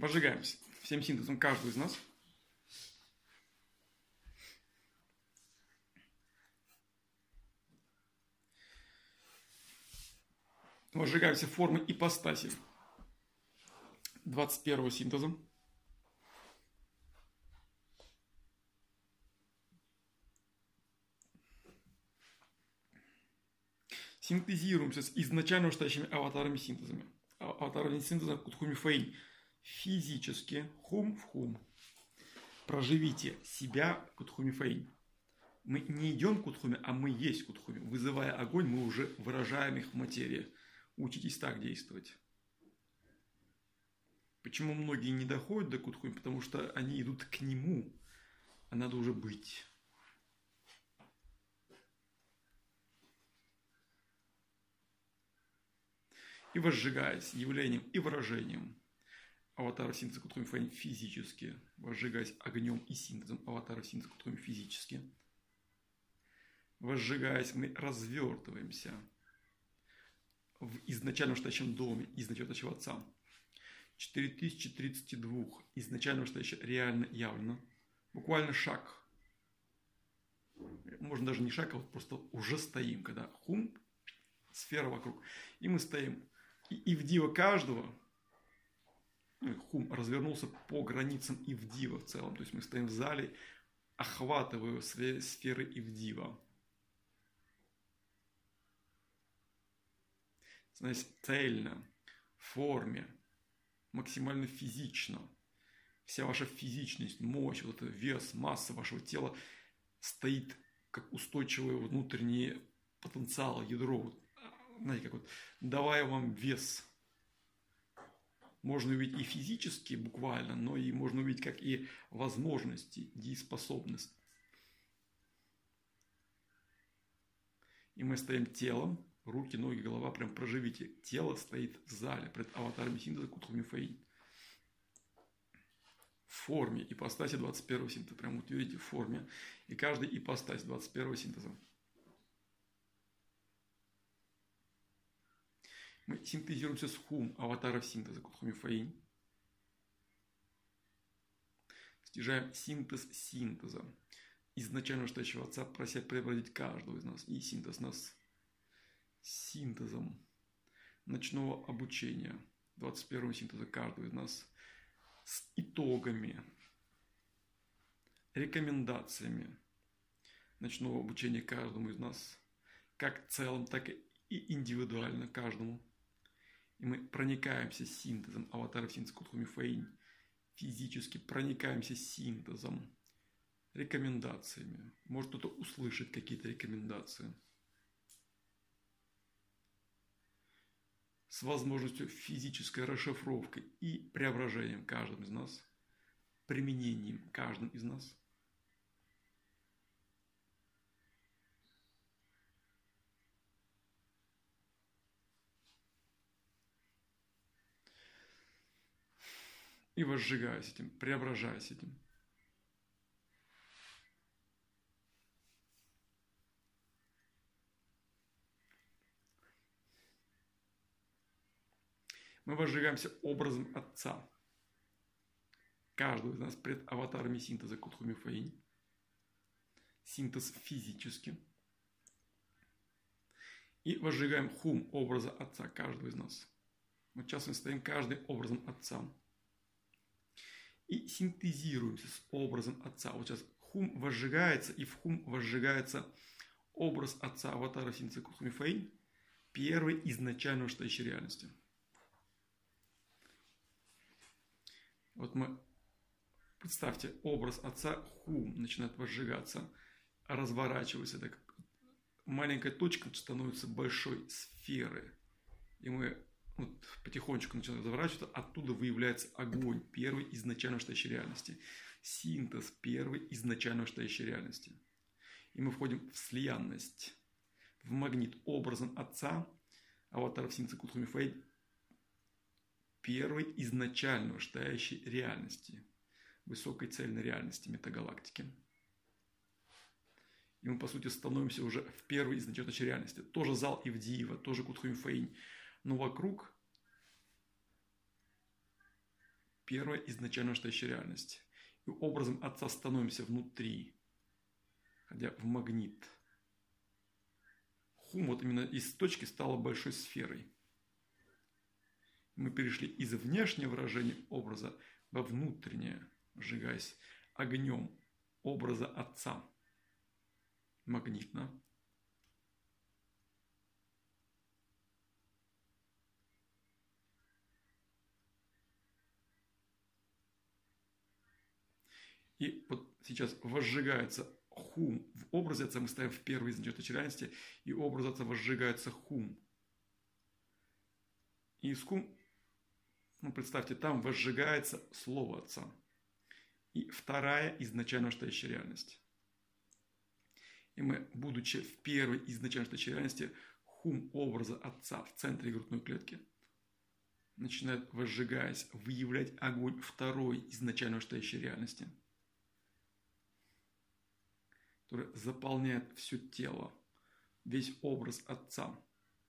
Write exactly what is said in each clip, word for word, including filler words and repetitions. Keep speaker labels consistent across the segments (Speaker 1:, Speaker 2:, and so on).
Speaker 1: Возжигаемся всем синтезом каждого из нас. Возжигаемся формы ипостаси двадцать первого синтеза. Синтезируемся с изначально вышестоящими аватарами синтезами. Аватарами синтеза Кутхуми Фэйнь. Физически, хум в хум. Проживите себя Кутхуми Фэйнь. Мы не идем к Кутхуме, а мы есть Кутхуми. Вызывая огонь, мы уже выражаем их в материи. Учитесь так действовать. Почему многие не доходят до Кутхуми? Потому что они идут к нему, а надо уже быть. И возжигаясь явлением и выражением аватара синтеза Кутхуми Фэйнь физически, возжигаясь огнем и синтезом аватара синтеза Кутхуми физически, возжигаясь, мы развертываемся в изначально вышестоящем доме изначально вышестоящего Отца. четыре тысячи тридцать два изначально вышестоящее реально явлено. Буквально шаг. Можно даже не шаг, а вот просто уже стоим, когда хум, сфера вокруг. И мы стоим. И Ивдива каждого, хум развернулся по границам Ивдива в целом. То есть мы стоим в зале, охватывая сферы Ивдива. Значит, цельно, в форме, максимально физично. Вся ваша физичность, мощь, вот этот вес, масса вашего тела стоит как устойчивый внутренний потенциал, ядро. Знаете, как вот, давая вам вес. Можно увидеть и физически, буквально, но и можно увидеть как и возможности, дееспособность. И мы стоим телом, руки, ноги, голова, прям проживите. Тело стоит в зале пред аватарами синтеза Кутхуми Фэйнь. В форме ипостаси двадцать первого синтеза. Прям вот видите, в форме. И каждый ипостась двадцать первого синтеза. Мы синтезируемся с хум аватаров синтеза Кутхуми Фэйнь. Стяжаем синтез синтеза. Изначально вышестоящего Отца, прося преобразить каждого из нас. И синтез нас синтезом ночного обучения двадцать первого синтеза каждого из нас. С итогами, рекомендациями ночного обучения каждому из нас. Как в целом, так и индивидуально каждому. И мы проникаемся синтезом аватаров синтеза Кутхуми Фэйнь. Физически проникаемся синтезом, рекомендациями. Может кто-то услышит какие-то рекомендации. С возможностью физической расшифровки и преображением каждым из нас. Применением каждым из нас. И возжигаясь этим, преображаясь этим. Мы возжигаемся образом Отца. Каждого из нас пред аватарами синтеза Кутхуми Фэйнь. Синтез физически. И возжигаем хум образа Отца каждого из нас. Вот сейчас мы стоим каждый образом Отца. И синтезируемся с образом Отца. Вот сейчас хум возжигается, и в хум возжигается образ Отца аватара синтеза Кутхуми Фэйнь, первой изначально вышестоящей реальности. Вот мы, представьте, образ Отца хум начинает возжигаться, разворачивается, так маленькая точка становится большой сферой. И мы вот потихонечку начинает разворачиваться, оттуда выявляется огонь первой изначально вышестоящей реальности. Синтез первой изначально вышестоящей реальности. И мы входим в слиянность, в магнит образом Отца, аватаров синтеза Кутхуми Фэйнь, первой изначально вышестоящей реальности, высокой цельной реальности метагалактики. И мы, по сути, становимся уже в первой изначально вышестоящей реальности. Тоже зал Ивдиева, тоже Кутхуми Фэйнь. Но вокруг первая изначально настоящая реальность. И образом Отца становимся внутри, ходя в магнит. Хум вот именно из точки стала большой сферой. Мы перешли из внешнего выражения образа во внутреннее, сжигаясь огнем образа Отца. Магнитно. И вот сейчас возжигается хум. В образе Отца мы ставим в первый изначальной реальности, и образ Отца возжигается хум. И из хум, ну, представьте, там возжигается Слово Отца. И вторая изначально настоящая реальность. И мы, будучи в первой изначально настоящей реальности, хум образа Отца в центре грудной клетки начинает, возжигаясь, выявлять огонь второй изначально настоящей реальности, который заполняет все тело, весь образ Отца.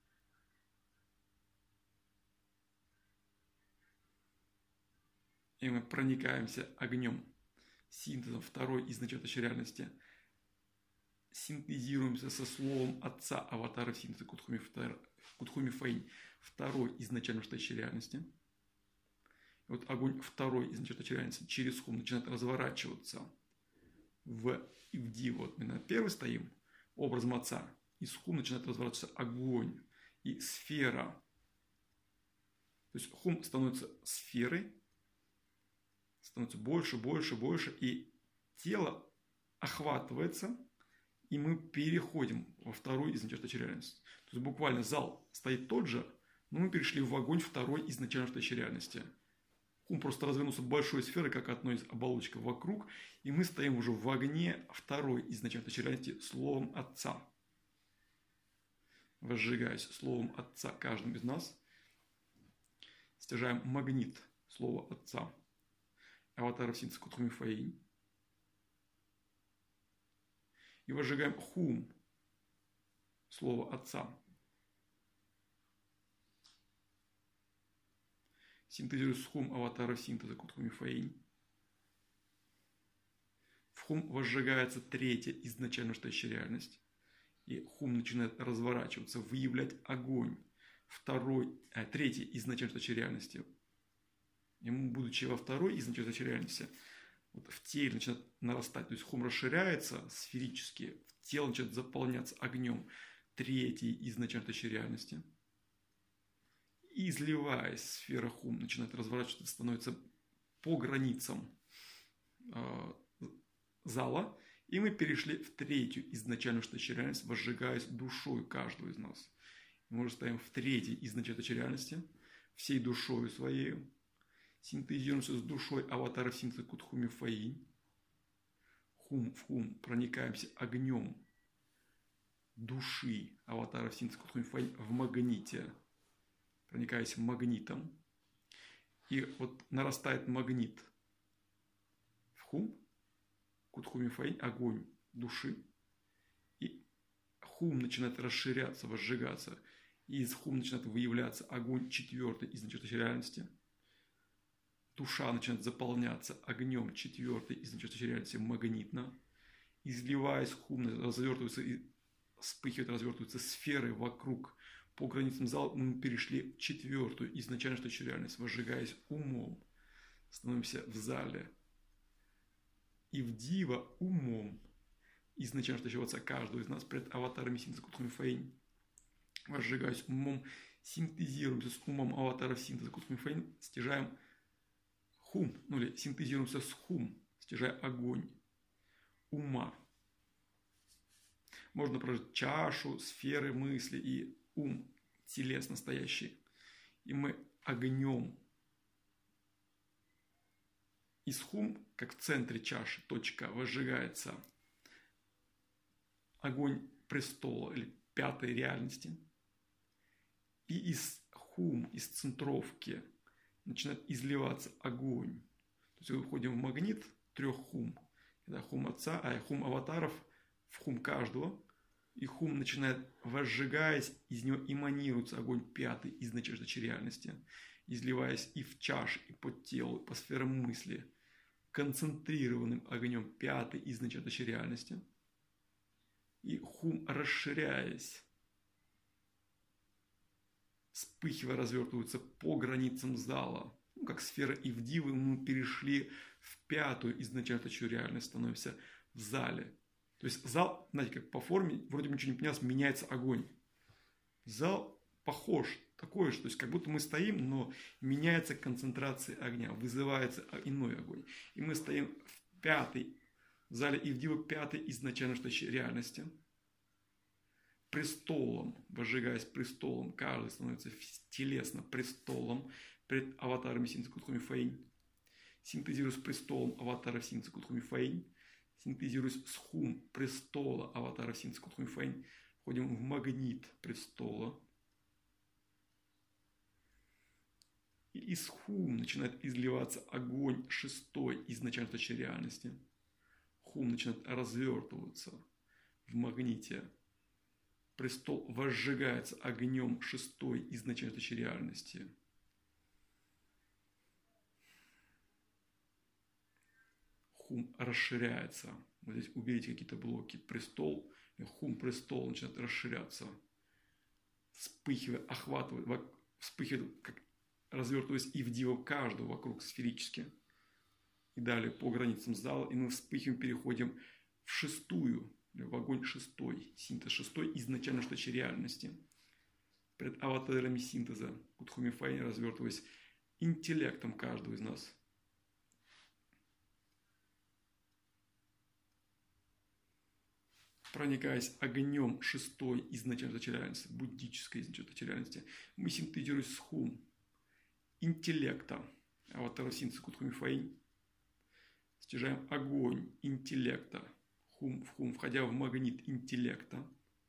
Speaker 1: И мы проникаемся огнем, синтезом второй изначальной реальности, синтезируемся со словом Отца, аватара синтеза Кутхуми, Кутхуми Фэйнь, второй изначально настоящей реальности. И вот огонь второй изначально настоящей реальности через хум начинает разворачиваться в Ивди. Вот мы на первой стоим, образом Отца. Из хум начинает разворачиваться огонь и сфера. То есть хум становится сферой, становится больше, больше, больше, и тело охватывается, и мы переходим во вторую изначально настоящую реальность. То есть буквально зал стоит тот же, но мы перешли в огонь второй изначально настоящей реальности. Хум просто развернулся большой сферой, как одной из оболочек вокруг, и мы стоим уже в огне второй изначально настоящей реальности словом Отца. Возжигаясь словом Отца каждым из нас, стяжаем магнит слова Отца, аватара синтеза Кутхуми Фэйнь, и возжигаем хум, слово Отца. Синтезируя хум аватара синтеза Кутхуми Фэйнь. В хум возжигается третья изначально настоящая реальность. И хум начинает разворачиваться, выявлять огонь второй, а, третьей изначально настоящей реальности. Ему, будучи во второй изначально настоящей реальности, вот в теле начинает нарастать, то есть хум расширяется сферически, тело начинает заполняться огнем третьей изначально настоящей реальности. И изливаясь, сфера хум начинает разворачиваться, становится по границам э, зала, и мы перешли в третью изначально настоящую реальность, возжигаясь душой каждого из нас. Мы уже стоим в третьей изначально настоящей реальности, всей душой своей, синтезируемся с душой аватара синтеза Кутхуми Фэйнь. Хум в хум проникаемся огнем души аватара синтеза Кутхуми Фэйнь в магните, проникаясь магнитом. И вот нарастает магнит в хум, Кутхуми Фэйнь, огонь души. И хум начинает расширяться, возжигаться. И из хум начинает выявляться огонь четвертой изначальной реальности. Душа начинает заполняться огнем четвертой изначальной реальности магнитно. Изливаясь, хум развертывается и вспыхивает, развертываются сферы вокруг. По границам зала мы перешли в четвертую изначально настоящую реальность, возжигаясь умом. Становимся в зале. И в дива умом изначально настоящего Отца каждого из нас пред аватарами синтеза Кутхуми Фэйнь. Возжигаясь умом, синтезируемся с умом аватаров синтеза Кутхуми Фэйнь, стяжаем хум, ну или синтезируемся с хум, стяжая огонь ума. Можно прожить чашу, сферы мысли и ум, телес настоящий. И мы огнем из хум, как в центре чаши, точка, возжигается огонь престола или пятой реальности. И из хум, из центровки начинает изливаться огонь. То есть мы выходим в магнит трех хум. Это хум Отца, а хум аватаров в хум каждого. И хум начинает, возжигаясь, из него эманируется огонь пятой изначальной реальности. изливаясь и в чаши, и по телу, и по сферам мысли, концентрированным огнем пятой из начерточей реальности. И хум, расширяясь, вспыхивая, развертываются по границам зала. Ну, как сфера Ивдивы, мы перешли в пятую из начерточей реальности, становимся в зале. То есть зал, знаете, как по форме, вроде бы ничего не менялось, меняется огонь. Зал похож, такой же, то есть как будто мы стоим, но меняется концентрация огня, вызывается иной огонь. И мы стоим в пятой, в зале Ивдивы, пятой изначально стоящей реальности. Престолом, возжигаясь престолом, каждый становится телесно престолом пред аватарами Синцы Кутхуми Фэйнь. Синтезируясь с престолом аватаров Синцы Кутхуми Фэйнь, синтезируясь с хум престола аватаров Синцы Кутхуми Фэйнь, входим в магнит престола. И из хум начинает изливаться огонь шестой изначально точки реальности. Хум начинает развертываться в магните. Престол возжигается огнем шестой изначально точки реальности. Хум расширяется. Вот здесь уберите какие-то блоки. Престол, хум престол начинает расширяться. Вспыхивая, охватывает, вспыхивает, как развертываясь и в диво каждого вокруг сферически. И далее по границам зала. И мы вспыхиваем, переходим в шестую, в огонь шестой, синтез шестой изначально точки реальности. Пред аватарами синтеза Кутхуми Фэйнь, развертываясь интеллектом каждого из нас. Проникаясь огнем шестой изначально точки реальности, буддической изначально точки реальности, мы синтезируем с хум интеллекта аватара синтеза Кутхуми Фэйнь, стяжаем огонь интеллекта хум в хум, входя в магнит интеллекта,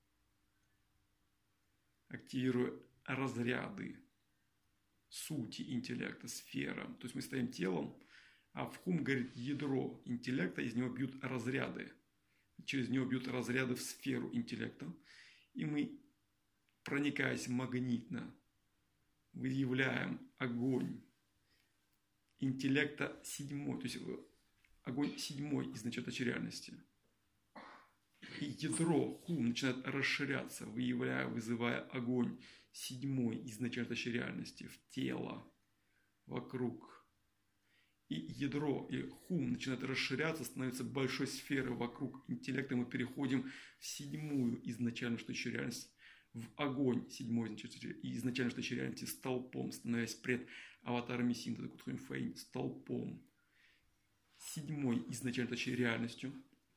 Speaker 1: активируя разряды сути интеллекта, сфера. То есть мы стоим телом, а в хум горит ядро интеллекта, из него бьют разряды. Через него бьют разряды в сферу интеллекта. И мы, проникаясь магнитно, выявляем огонь интеллекта седьмой, то есть огонь седьмой из начерточей реальности. И ядро хум начинает расширяться, выявляя, вызывая огонь седьмой из начерточей реальности в тело, вокруг. И ядро и хум начинает расширяться, становится большой сферой вокруг интеллекта. Мы переходим в седьмую изначально точку реальности, в огонь седьмой изначально точки реальности столпом, становясь пред аватарами синтеза Кутхуми Фэйнь столпом. Седьмой изначально точки реальностью.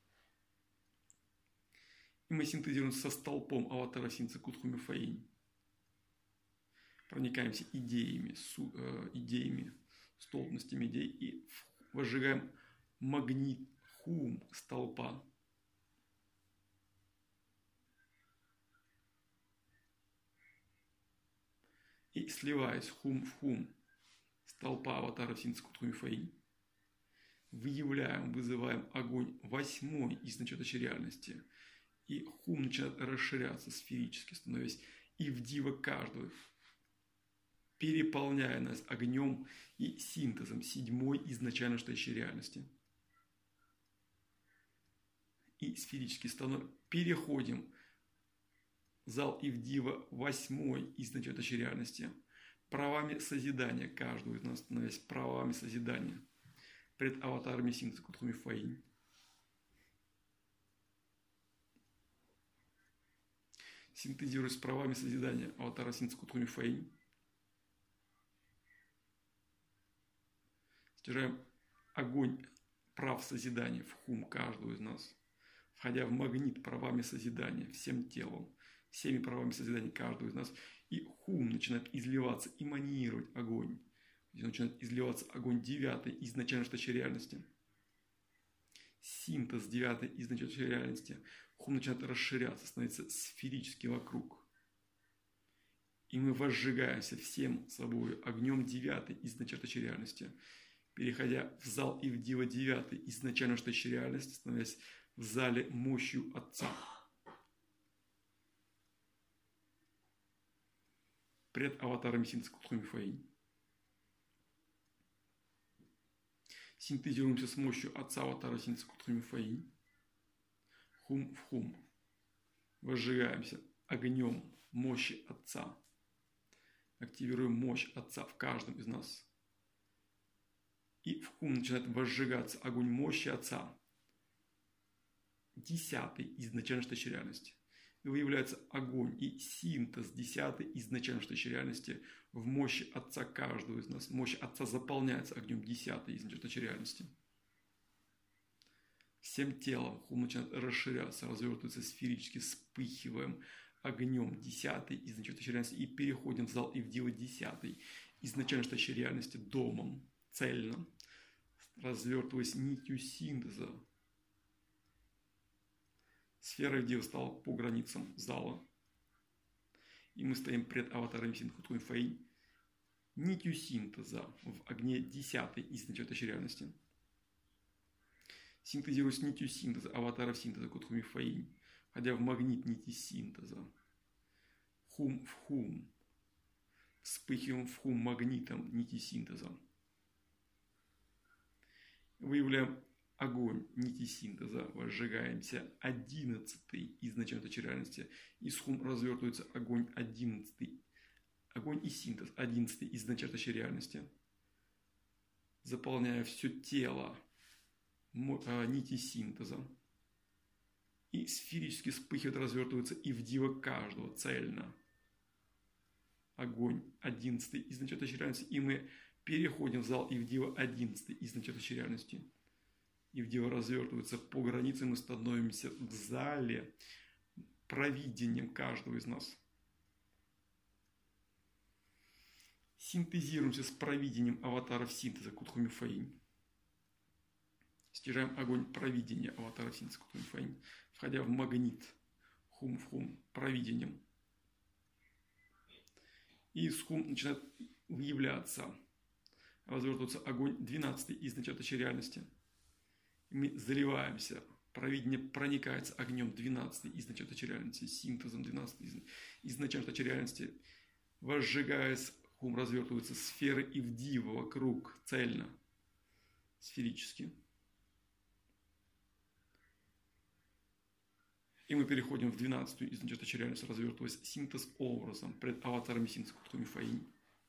Speaker 1: И мы синтезируем со столпом аватара синтеза Кутхуми Фэйнь. Проникаемся идеями, су, э, идеями, столбностями идей и возжигаем магнит хум столпа. И сливаясь хум в хум столпа аватара синтеза Кутхуми Фэйнь, выявляем, вызываем огонь восьмой из начерточей реальности. И хум начинает расширяться сферически, становясь и в диво каждого, переполняя нас огнем и синтезом седьмой изначально стоящей реальности. И сферически становимся, переходим в зал Ивдива восьмой изначально стоящей реальности, правами созидания каждого из нас, становясь правами созидания пред аватарами синтеза Кутхуми Фэйнь. Синтезируясь с правами созидания аватара синтеза Кутхуми Фэйнь, стяжаем огонь прав созидания в хум каждого из нас, входя в магнит правами созидания всем телом, всеми правами созидания каждого из нас, и хум начинает изливаться, эманировать огонь. Здесь начинает изливаться огонь девятой изначально точки реальности. Синтез девятой изначально точки реальности. Хум начинает расширяться, становится сферически вокруг. И мы возжигаемся всем собой огнем девятой изначально точки реальности, переходя в зал Ивдива девятой изначально точки реальности, становясь в зале мощью Отца. Пред аватарами синтеза Кутхуми Фэйнь. Синтезируемся с мощью Отца Аватара Синтеза Кутхуми Фаинь. Хум в хум. Возжигаемся огнем мощи Отца. Активируем мощь Отца в каждом из нас. И в хум начинает возжигаться огонь мощи Отца. Десятый изначально стоящей реальности. И выявляется огонь и синтез десятый изначально стоящей реальности в мощи Отца каждого из нас. Мощь Отца заполняется огнем десятой изначально стоящей реальности. Всем телом хум начинает расширяться, развертывается сферически, вспыхиваем огнем десятой изначально стоящей реальности и переходим в зал и в дива десятой изначально стоящей реальности домом, цельно, развертываясь нитью синтеза. Сфера Дива стала по границам зала. И мы стоим пред аватаром Синтеза Кутхуми Фаинь нитью синтеза в огне десятой изначально стоящей реальности. Синтезируясь нитью синтеза аватаров Синтеза Кутхуми Фаинь, входя в магнит нити синтеза. Хум в хум. Вспыхиваем в хум магнитом нити синтеза. Выявляем огонь нити синтеза, возжигаемся одиннадцатый изначально стоящей реальности. Из хум развертывается огонь одиннадцатый. Огонь и синтез одиннадцатый изначально стоящей реальности. Заполняя все тело нити синтеза. И сферически вспыхивает, развертывается и в дива каждого цельно. Огонь одиннадцатый изначально стоящей реальности. И мы переходим в зал и в дива одиннадцатый изначально стоящей реальности. И в дива развертывается по границе, мы становимся в зале провидением каждого из нас. Синтезируемся с провидением аватаров синтеза Кутхуми Фаинь. Стяжаем огонь провидения аватаров синтеза Кутхуми Фаинь, входя в магнит хум в хум провидением. И из хум начинает выявляться, развертываться огонь двенадцатый изначально стоящей реальности. Мы заливаемся, провидение проникается огнем двенадцатой изначально стоящей реальности, синтезом двенадцатой изначально стоящей реальности, возжигаясь, хум развертываются сферы и в дива вокруг, цельно, сферически. И мы переходим в двенадцатую изначально стоящей реальность, развертываясь синтез образом пред аватарами синтеза Кутхуми Фаинь.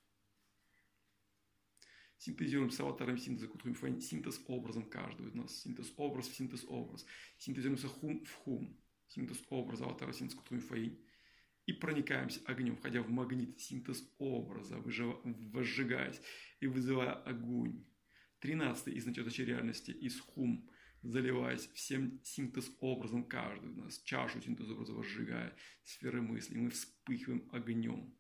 Speaker 1: Синтезируем с аватаром синтеза Кутхуми Фаинь синтез образом каждого из нас. Синтез образ в синтез образ. Синтезируемся хум в хум. Синтез образа аватара синтеза Кутхуми Фаинь. И проникаемся огнем, входя в магнит синтез образа, возжигаясь и вызывая огонь. Тринадцатый изначально стоящей реальности из хум, заливаясь всем синтез образом каждого из нас. Чашу синтез образа возжигая, сферы мысли. Мы вспыхиваем огнем.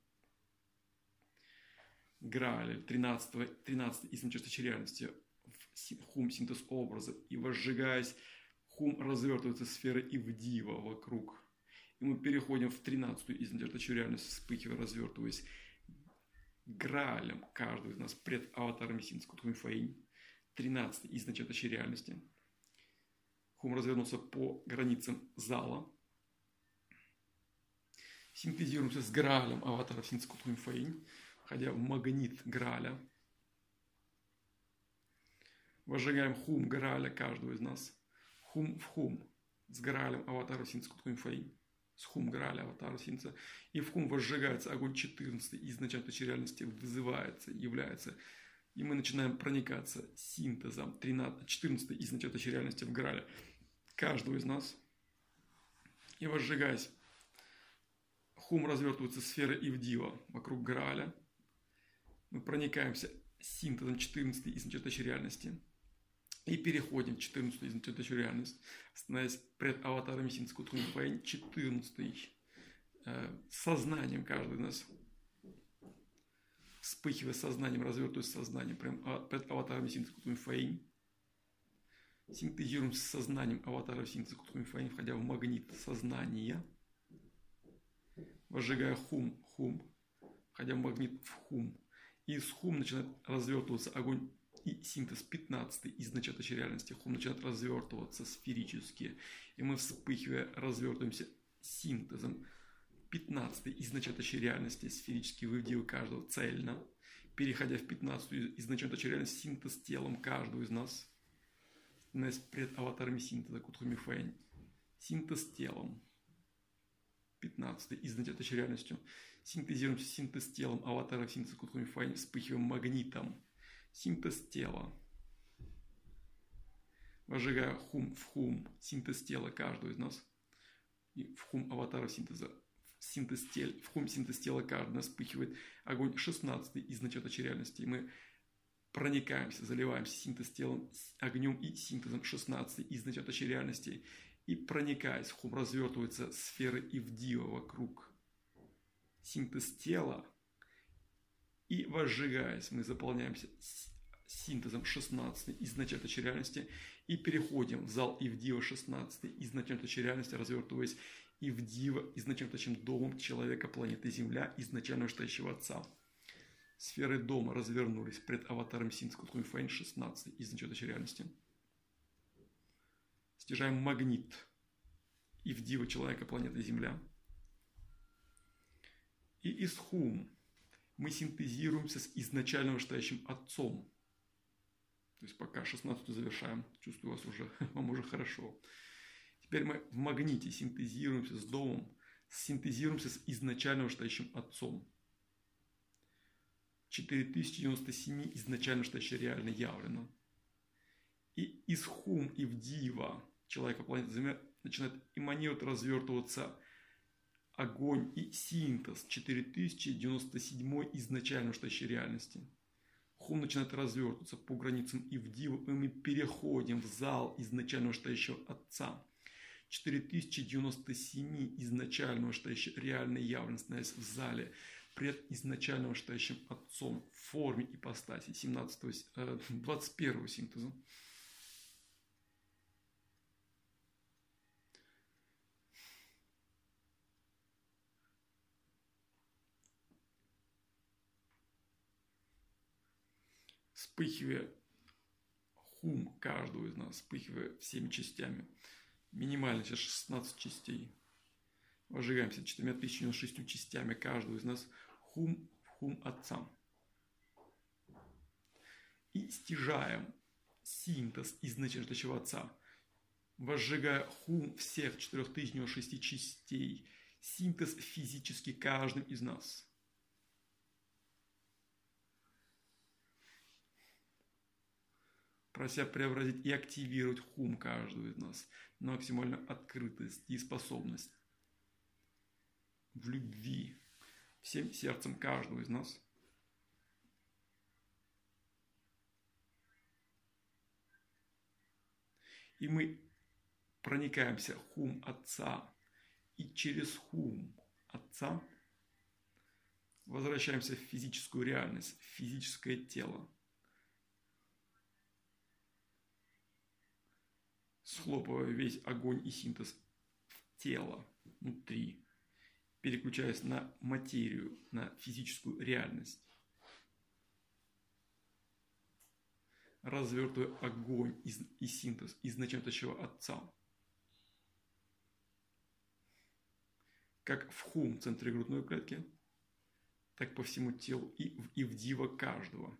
Speaker 1: Грааль тринадцатый изначально стоящей реальности в хум синтез образа и возжигаясь, хум развертывается сферы и в дива вокруг. И мы переходим в тринадцатую изначально стоящую реальность, вспыхивая, развертываясь Граалем каждого из нас пред аватарами синтеза Кутхуми Фаинь. тринадцатый изначально стоящей реальности. Хум развернулся по границам зала. Синтезируемся с Граалем аватаров синтеза Кутхуми Фаинь, входя в магнит Грааля. Возжигаем хум Грааля каждого из нас. Хум в хум с Граалем аватара синтеза Кутхуми Фаинь. С хум Грааля аватара синтеза. И в хум возжигается огонь четырнадцатый изначально стоящей реальности, вызывается, является. И мы начинаем проникаться синтезом четырнадцатой изначально стоящей реальности в Грааля каждого из нас. И возжигаясь, хум развертываются сферы и в дива вокруг Грааля. Мы проникаемся синтезом четырнадцатой изначально стоящей реальности. И переходим в четырнадцатую изначально стоящую реальность, становясь пред аватарами синтеза Кутхуми Фаинь четырнадцатой э, сознанием каждого из нас. Вспыхивая сознанием, развертываясь сознанием прям пред аватарами синтеза Кутхуми Фаинь. Синтезируем с сознанием аватаров синтеза Кутхуми Фаинь, входя в магнит сознания. Возжигая хум, хум, входя в магнит в хум. И из хум начинает развертываться огонь и синтез пятнадцатый изначально стоящей реальности. Хум начинает развертываться сферически. И мы, вспыхивая, развертываемся синтезом пятнадцатой изначально стоящей реальности, сферически выводив каждого цельно. Переходя в пятнадцатую изначально стоящей реальность, синтез телом каждого из нас. пред аватарами синтеза Кутхуми Фэнь. Синтез телом. пятнадцатый. Изнать это реальностью. Синтезируем синтез телом аватаров синтеза Кутхуми Фэнь. Вспыхиваем магнитом. Синтез тела. Возжигая хум в хум. Синтез тела каждого из нас. И в хум аватаров синтеза. Синтез тел, в хум синтез тела каждого нас вспыхивает огонь. шестнадцатый. Изнать это реальности. И мы проникаемся, заливаемся синтез телом, огнем и синтезом. шестнадцатый. Изнать это реальности. И проникаясь, хум развертываются сферы Ивдива вокруг. Синтез тела. И возжигаясь, мы заполняемся синтезом шестнадцатый, изначальной реальности. И переходим в зал Ивдива шестнадцатый, изначальной реальности, развертываясь Ивдива, изначальным домом человека планеты Земля, изначального стоящего Отца. Сферы дома развернулись пред аватаром синтеза Кутхуми Фэнь шестнадцатый, изначальной реальности. Стяжаем магнит Ивдива человека планеты Земля. И из хум мы синтезируемся с изначально вышестоящим Отцом. То есть пока шестнадцатую завершаем. Чувствую, вас уже, вам уже хорошо. Теперь мы в магните синтезируемся с домом, синтезируемся с изначально вышестоящим Отцом. четыре тысячи девяносто семь изначально вышестоящее реально явлено. И из хум Ивдива человека планеты Земля начинает эманировать, развертываться огонь и синтез четыре тысячи девяносто семь изначально вышестоящей реальности. Хум начинает развертываться по границам Ивдива, и мы переходим в зал изначально вышестоящего Отца. четыре тысячи девяносто семь изначально вышестоящей реальной явленности в зале пред изначально вышестоящим Отцом в форме ипостаси семнадцатого, двадцать первого синтеза. Вспыхивая хум каждого из нас, вспыхивая всеми частями. Минимально сейчас шестнадцать частей. Возжигаемся четыре тысячи девяносто шесть частями каждого из нас хум в хум Отца. И стяжаем синтез изначального Отца, возжигая хум всех четыре тысячи девяносто шесть частей. Синтез физически каждым из нас. Прося преобразить и активировать хум каждого из нас на максимальную открытость и способность в любви всем сердцем каждого из нас. И мы проникаемся хум Отца, и через хум Отца возвращаемся в физическую реальность, в физическое тело. Схлопывая весь огонь и синтез в тело, внутри, переключаясь на материю, на физическую реальность. Развертывая огонь и синтез изначального Отца. Как в хум в центре грудной клетки, так по всему телу и в Ивдива каждого.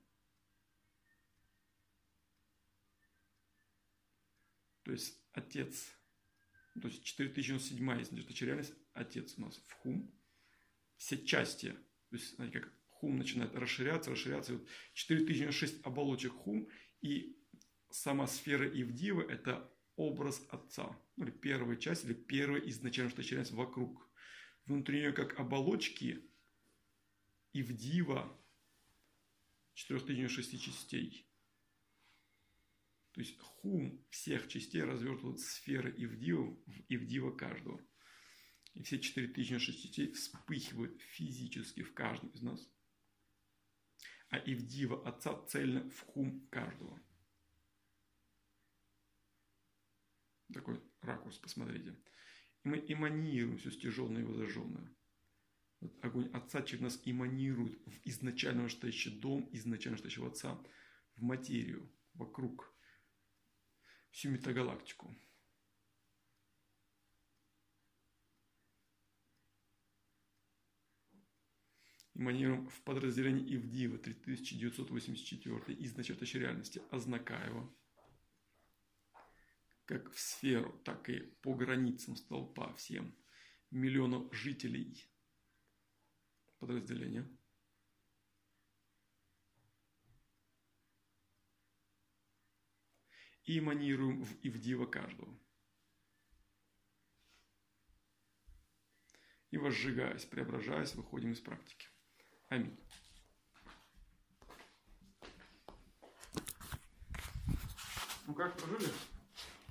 Speaker 1: То есть Отец, то есть четыре тысячи девяносто семь, если это реальность, Отец у нас в хум. Все части, то есть, знаете, как хум начинает расширяться, расширяться. И вот четыре тысячи девяносто шесть оболочек хум, и сама сфера Ивдива – это образ Отца. Ну, или первая часть, или первая изначально реальность вокруг. Внутри нее как оболочки Ивдива четыре тысячи девяносто шесть частей. То есть хум всех частей развертывает сферы Ивдива, Ивдива каждого. И все четыре тысячи девяносто шесть частей вспыхивают физически в каждом из нас. А Ивдива Отца цельно в хум каждого. Такой ракурс, посмотрите. И мы эманируем все стяженное и возожженное. Вот огонь Отца через нас эманирует в изначально настоящий дом, изначально настоящего Отца, в материю, вокруг, всю метагалактику. Эманируем в подразделении Ивдива три тысячи девятьсот восемьдесят четыре изначальной реальности Азнакаева. как в сферу, так и по границам столпа всем миллионов жителей подразделения. И эманируем в Ивдива каждого. И возжигаясь, преображаясь, выходим из практики. Аминь. Ну как, прожили?